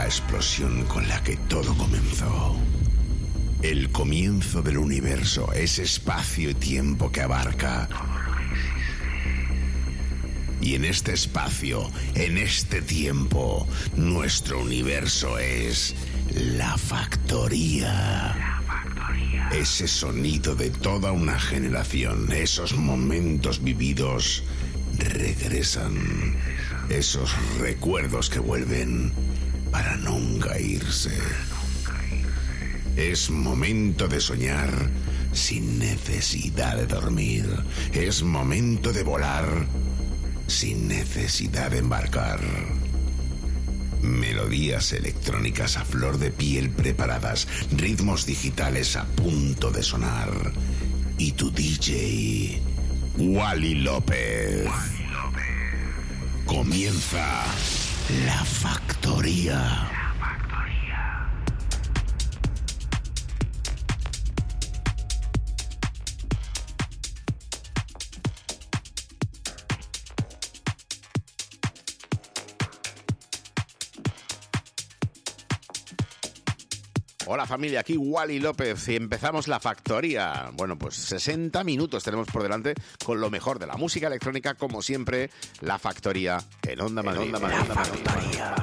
la explosión con la que todo comenzó. El comienzo del universo, ese espacio y tiempo que abarca. Y en este espacio, en este tiempo, nuestro universo es la factoría. Ese sonido de toda una generación, esos momentos vividos regresan. Esos recuerdos que vuelven para nunca irse. Es momento de soñar sin necesidad de dormir. Es momento de volar sin necesidad de embarcar. Melodías electrónicas a flor de piel preparadas, ritmos digitales a punto de sonar. Y tu DJ, Wally López. Comienza La Factoría. Hola familia, aquí Wally López y empezamos La Factoría. Bueno, pues 60 minutos tenemos por delante con lo mejor de la música electrónica, como siempre, La Factoría en Onda Madrid. La Factoría.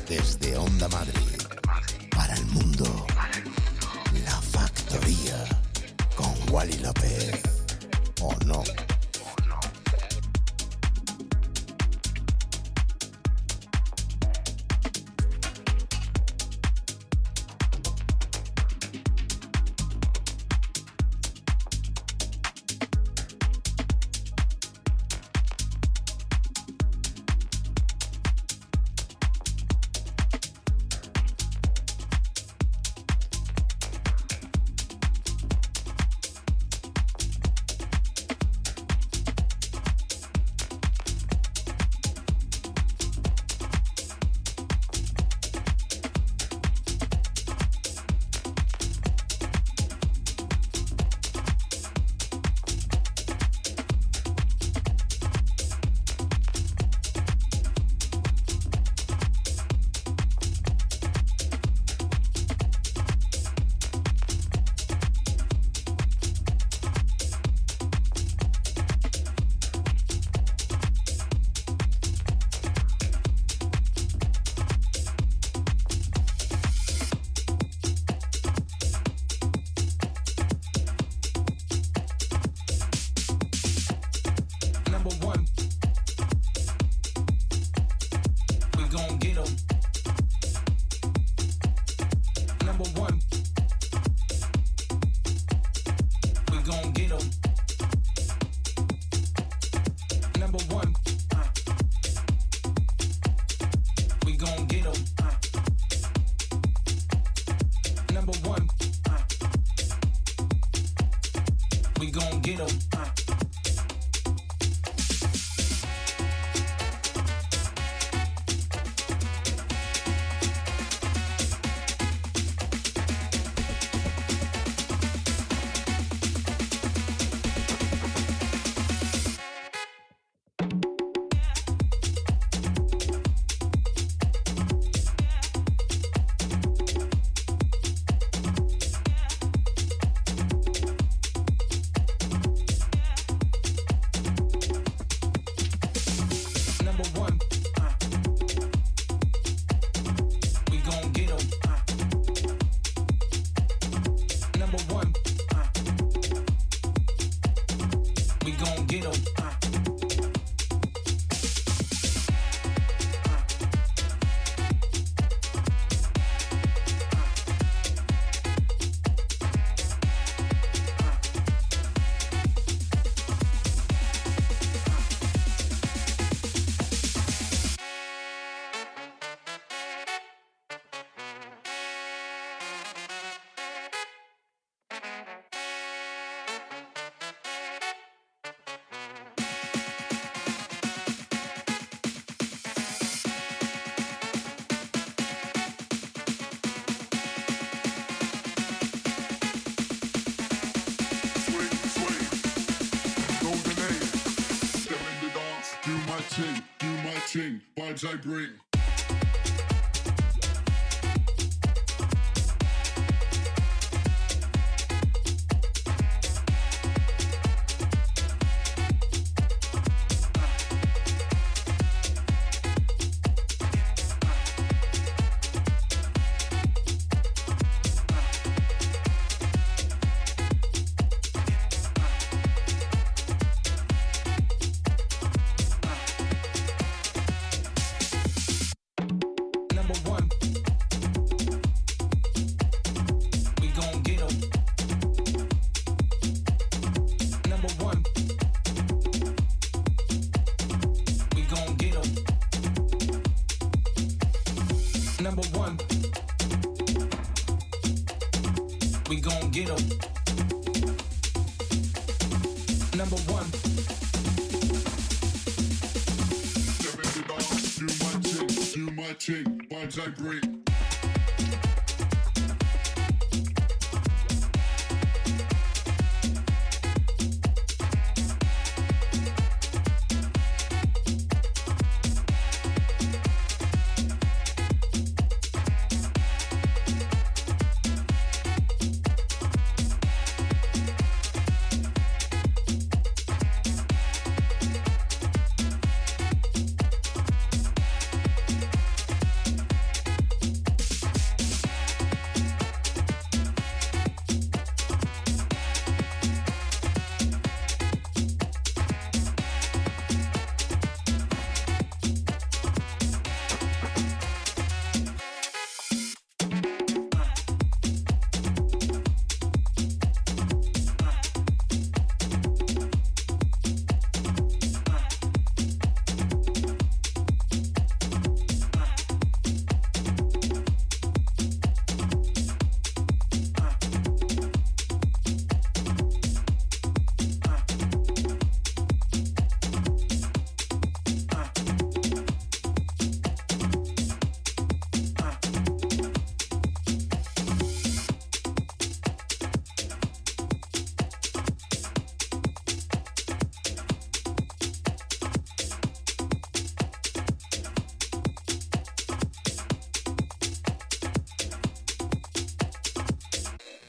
Desde Onda Madrid, para el mundo, La Factoría, con Wally López. ¿O no? Vibes I bring. Vibes I bring.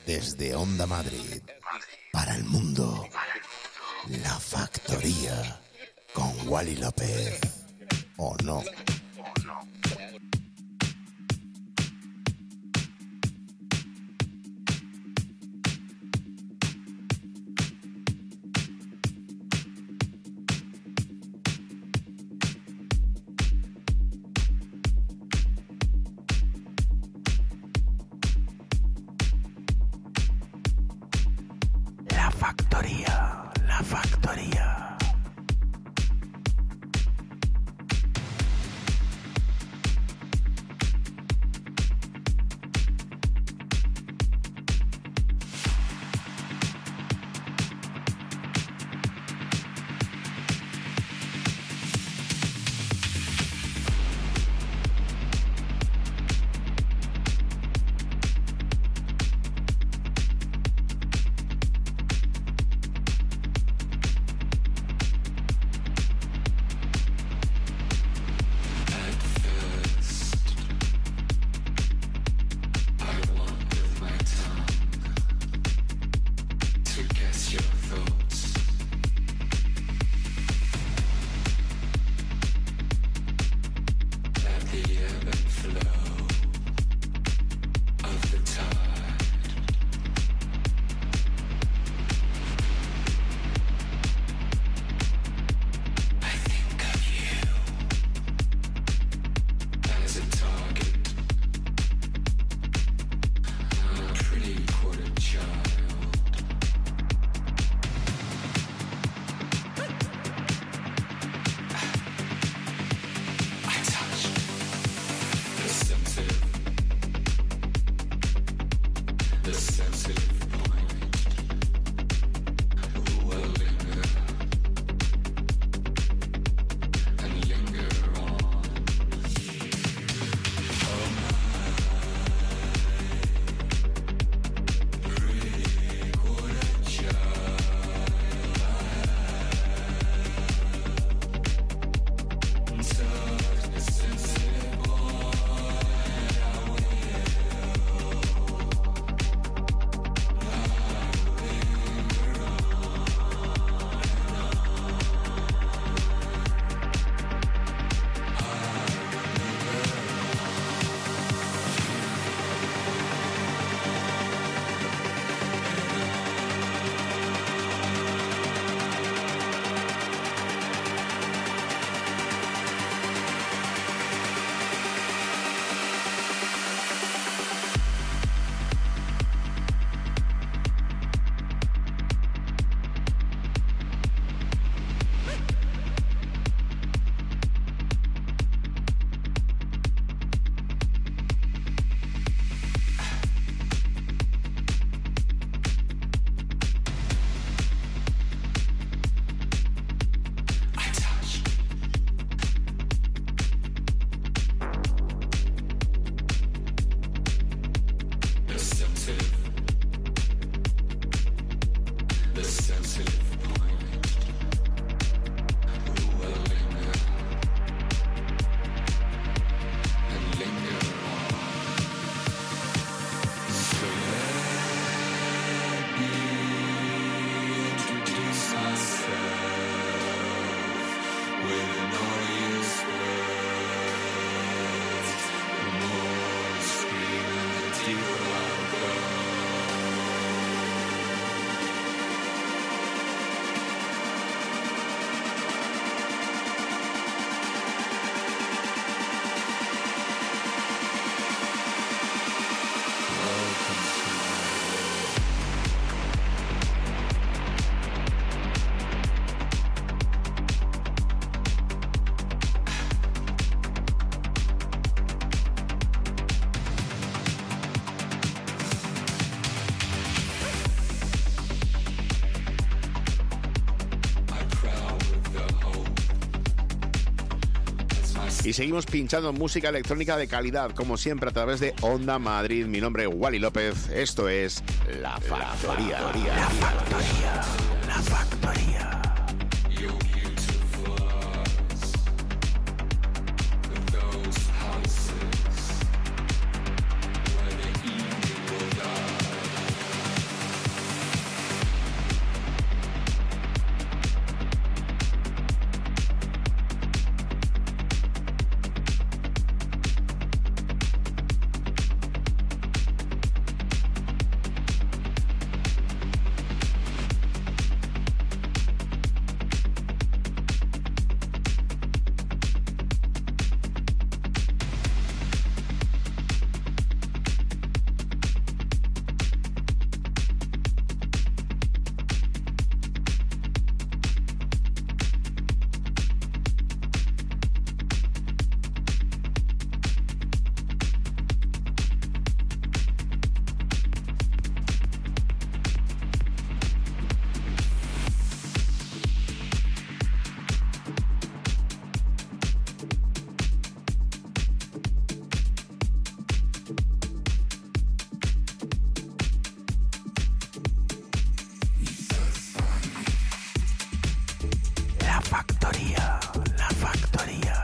Desde Onda Madrid, para el mundo, La Factoría, con Wally López. ¿O no? La Factoría, La Factoría. Y seguimos pinchando música electrónica de calidad, como siempre, a través de Onda Madrid. Mi nombre es Wally López. Esto es La Factoría. La Factoría. La Factoría. factoría, la factoría.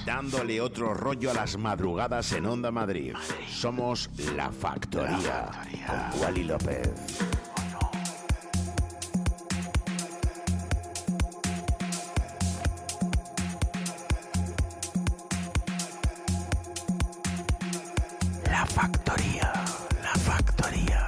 dándole otro rollo a las madrugadas en Onda Madrid. Somos La Factoría, con Wally López. La Factoría, La Factoría.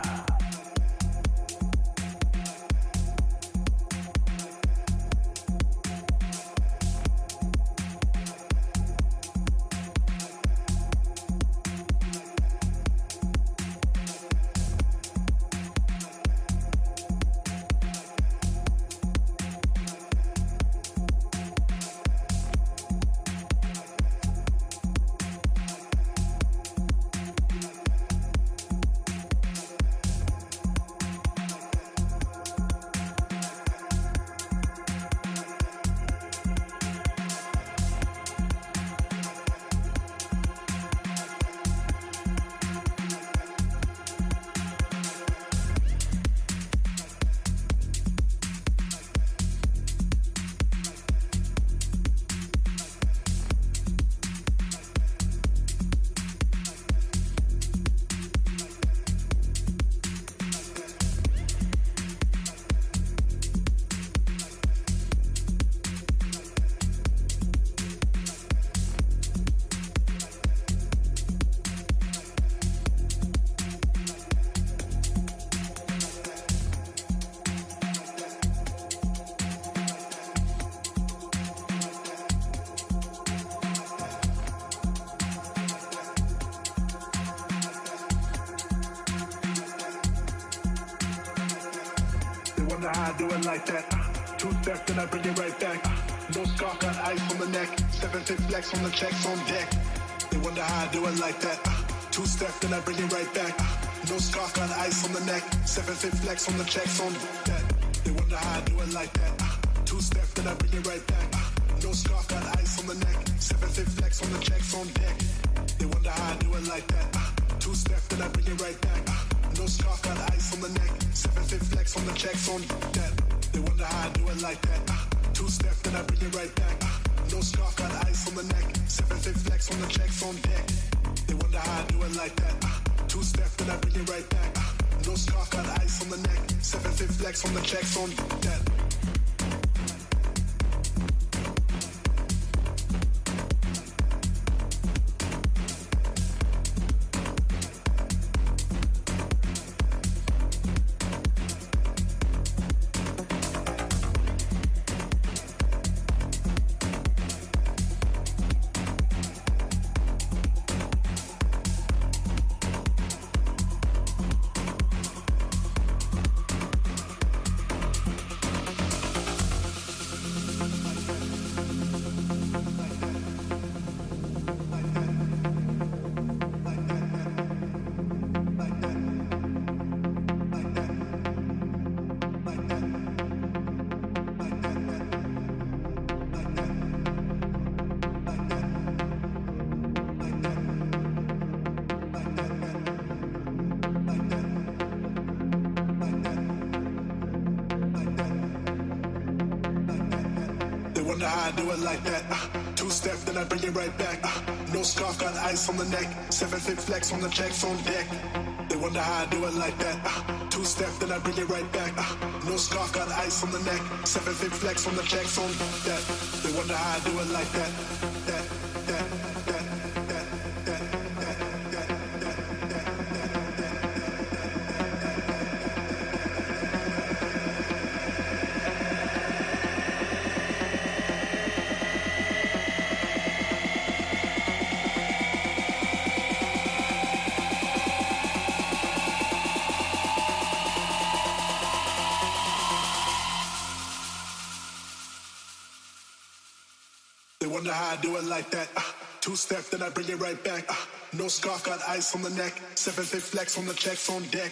I do it like that. Two steps, then I bring it right back. No scarf, got ice on the neck. 7-6 flex on the checks on deck. They wonder how I do it like that. Two steps, then I bring it right back. No scarf, got ice on the neck. 7-6 flex on the checks on deck. They wonder how I do it like that. Two steps, then I bring it right back. No scarf, got ice on the neck. 7-6 flex on the checks on deck. They wonder how I do it like that. Two steps, then I bring it right back. No scarf, got ice on the neck. 7-6 flex on the checks on that. They wonder how I do it like that. Two step, then I bring it right back. No scarf, got ice on the neck. 7-6 flex on the checks on deck. They wonder how I do it like that. Two step, then I bring it right back. No scarf, got ice on the neck. 7-6 flex on the checks on that. Wonder how I do it like that. Two step, then I bring it right back. No scarf, got ice on the neck. 7-6 flex on the checks on deck. They wonder how I do it like that. Two step, then I bring it right back. No scarf, got ice on the neck. 7-6 flex on the checks on that. They wonder how I do it like that. They wonder how I do it like that. Two step, then I bring it right back. No scarf, got ice on the neck. 7-6 flex on the checks on deck.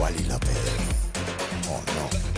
Wally López. ¿O no?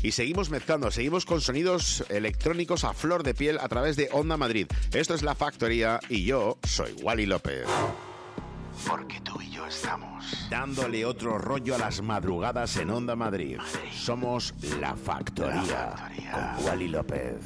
y seguimos mezclando, seguimos con sonidos electrónicos a flor de piel a través de Onda Madrid. Esto es La Factoría y yo soy Wally López. Porque tú y yo estamos dándole otro rollo a las madrugadas en Onda Madrid. Somos La Factoría con Wally López.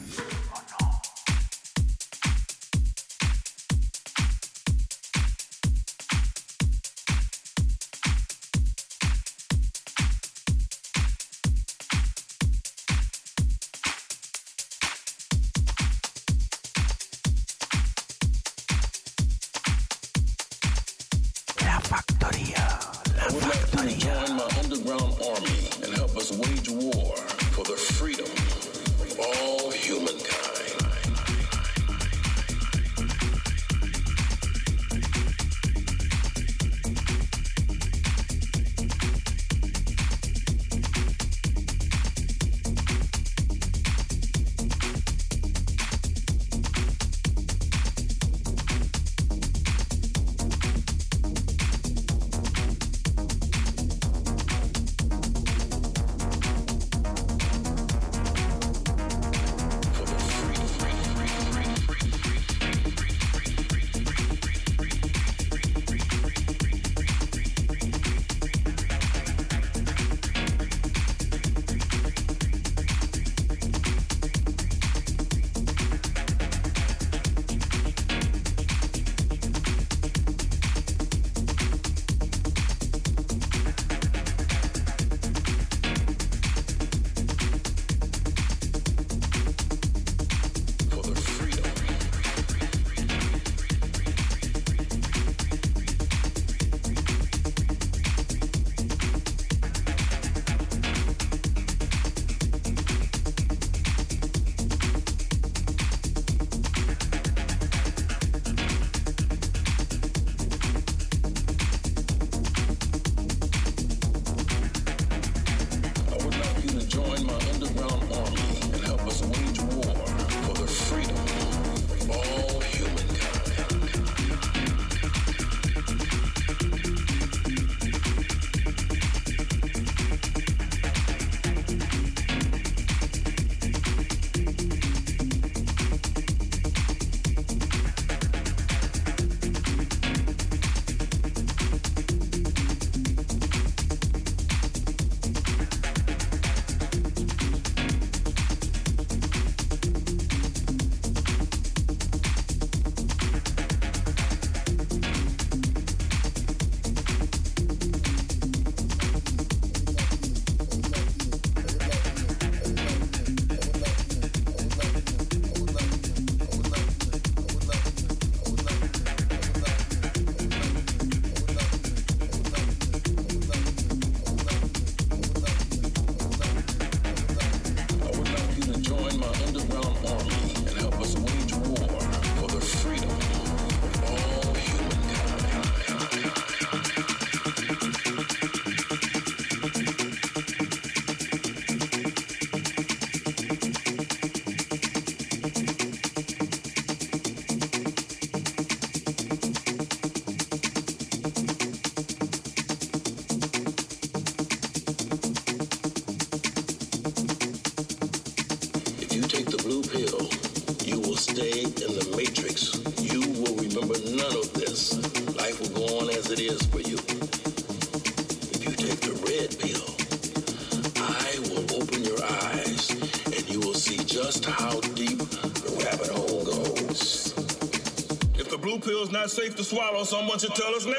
Not safe to swallow, someone should tell us now.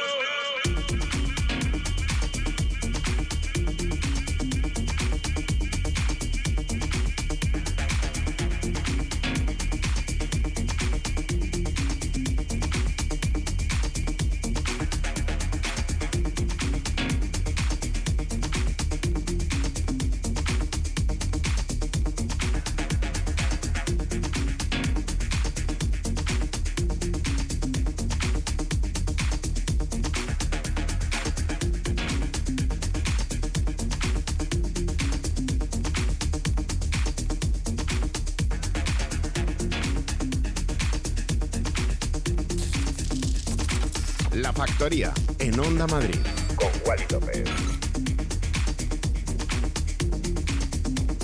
La Factoría en Onda Madrid con Wally López.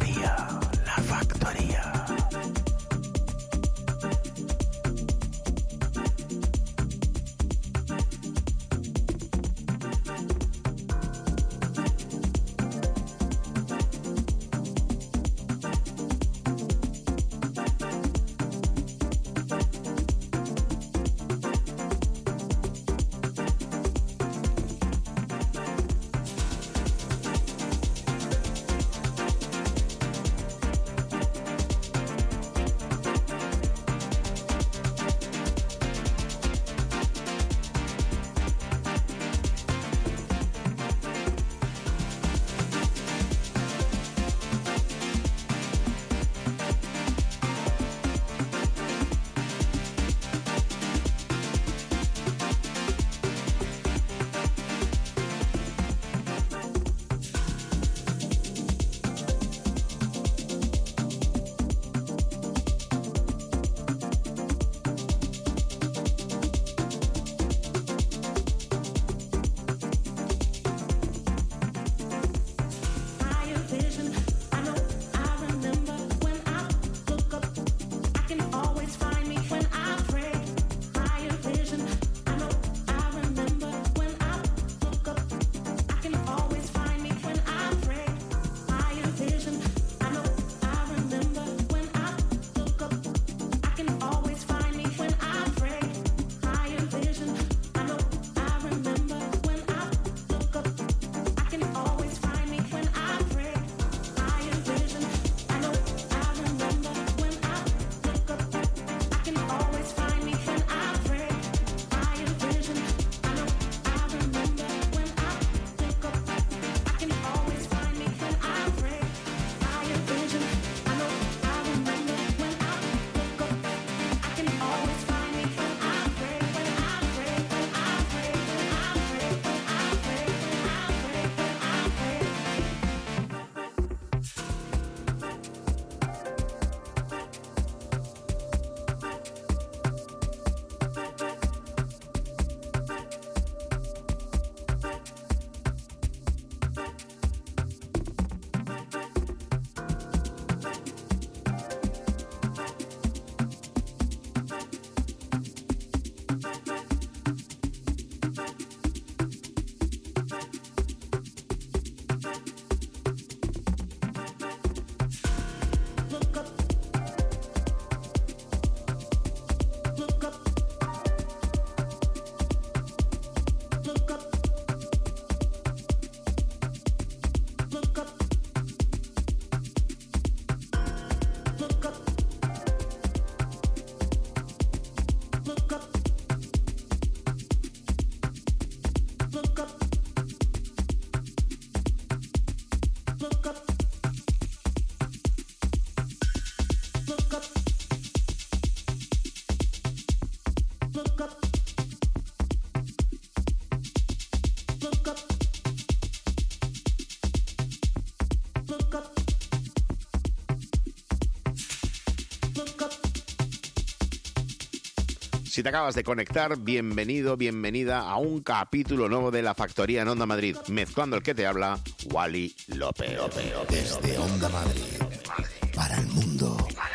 Si te acabas de conectar, bienvenido, bienvenida a un capítulo nuevo de La Factoría en Onda Madrid. Mezclando el que te habla, Wally López. Desde Onda Madrid, para el mundo,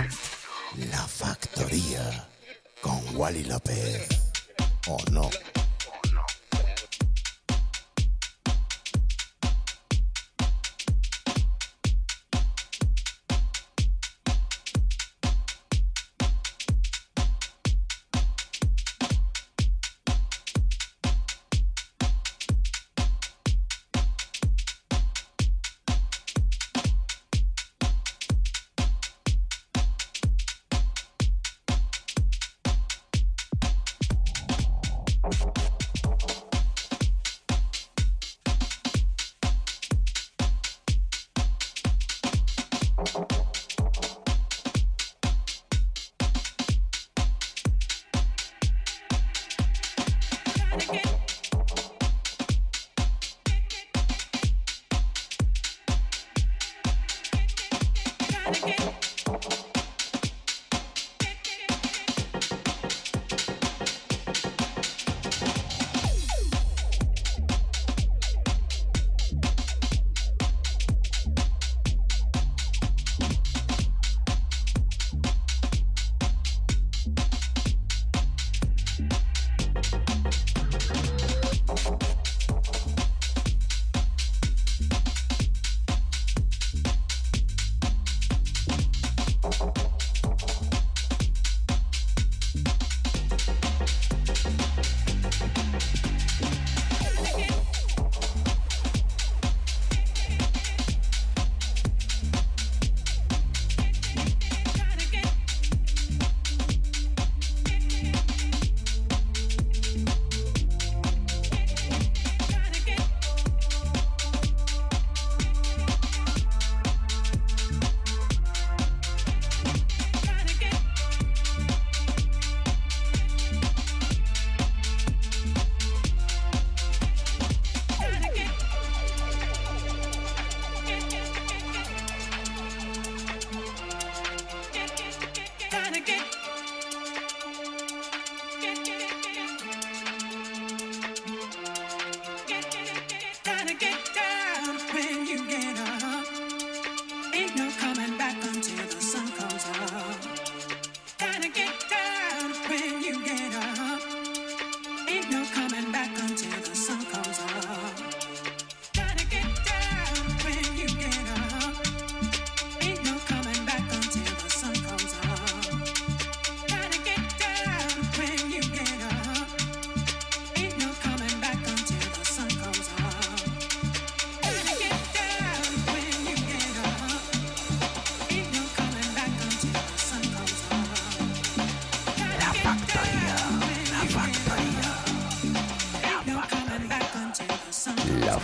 La Factoría con Wally López. ¿O no?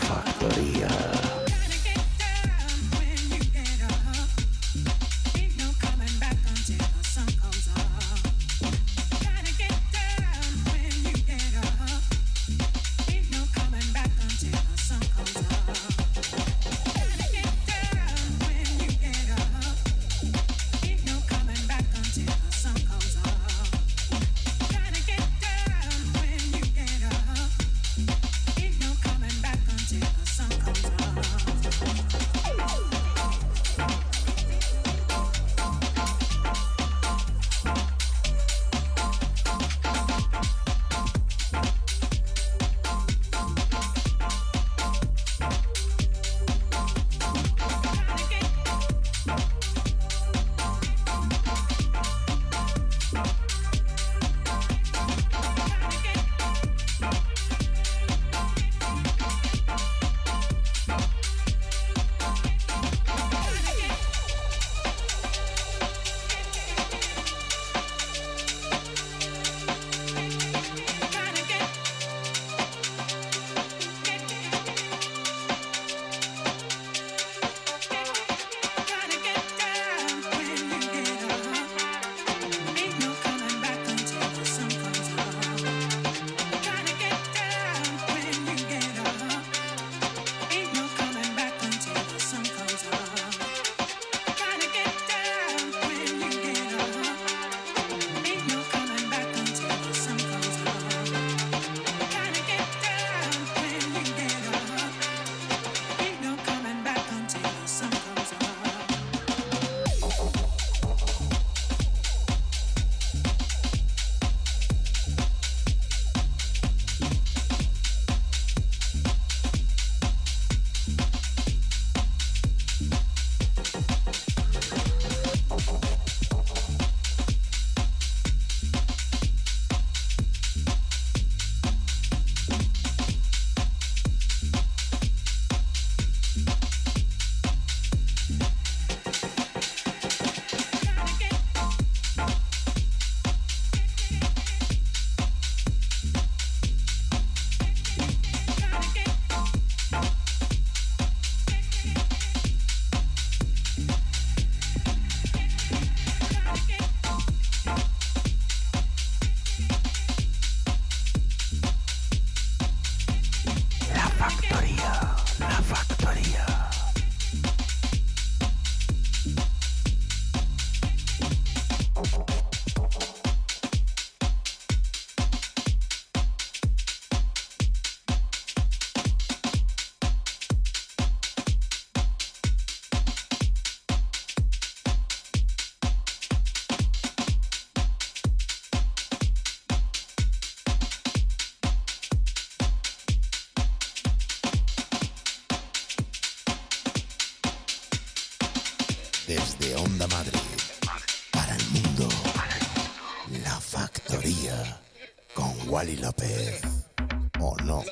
factoría. Desde Onda Madrid, para el mundo, La Factoría, con Wally López, ¿o no?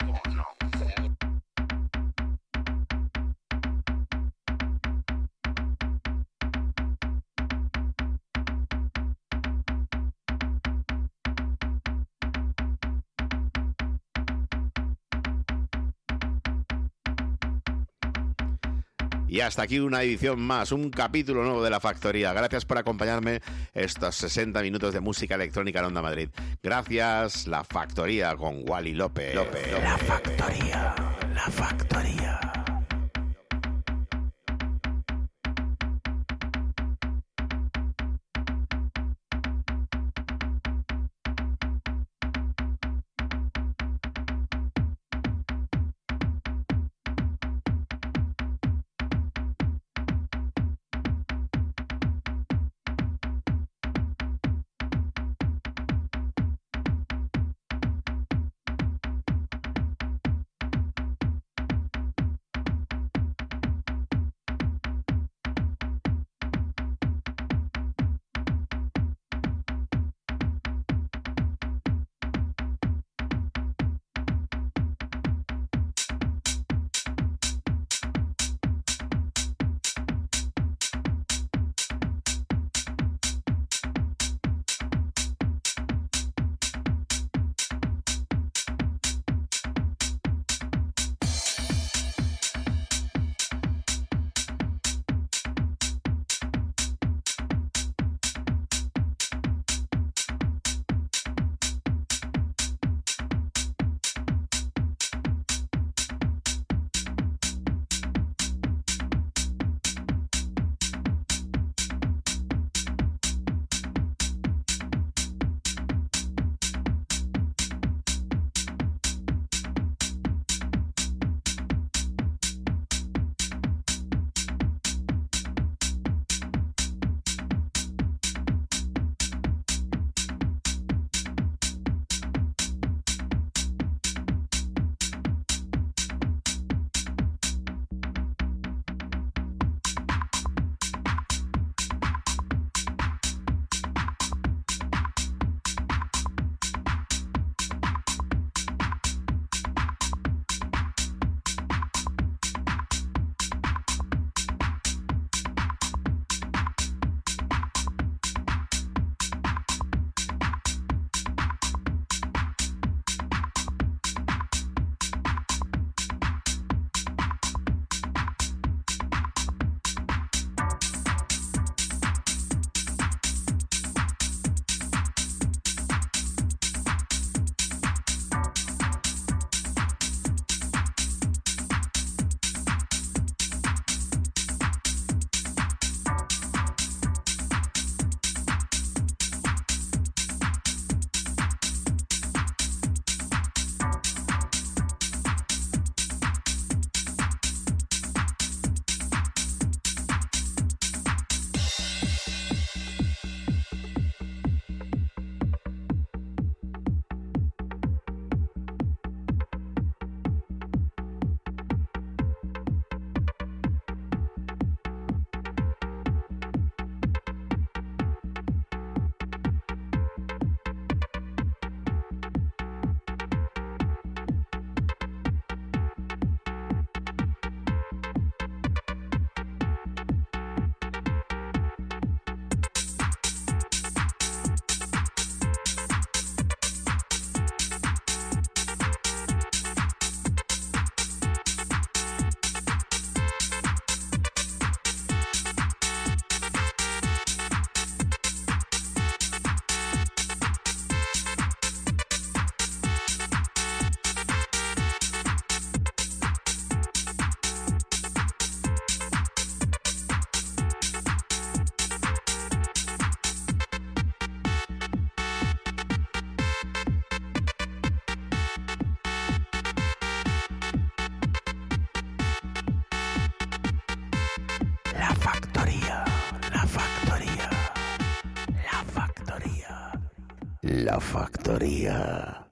Y hasta aquí una edición más, un capítulo nuevo de La Factoría. Gracias por acompañarme estos 60 minutos de música electrónica en Onda Madrid. Gracias, La Factoría con Wally López. La Factoría, La Factoría. La Factoría.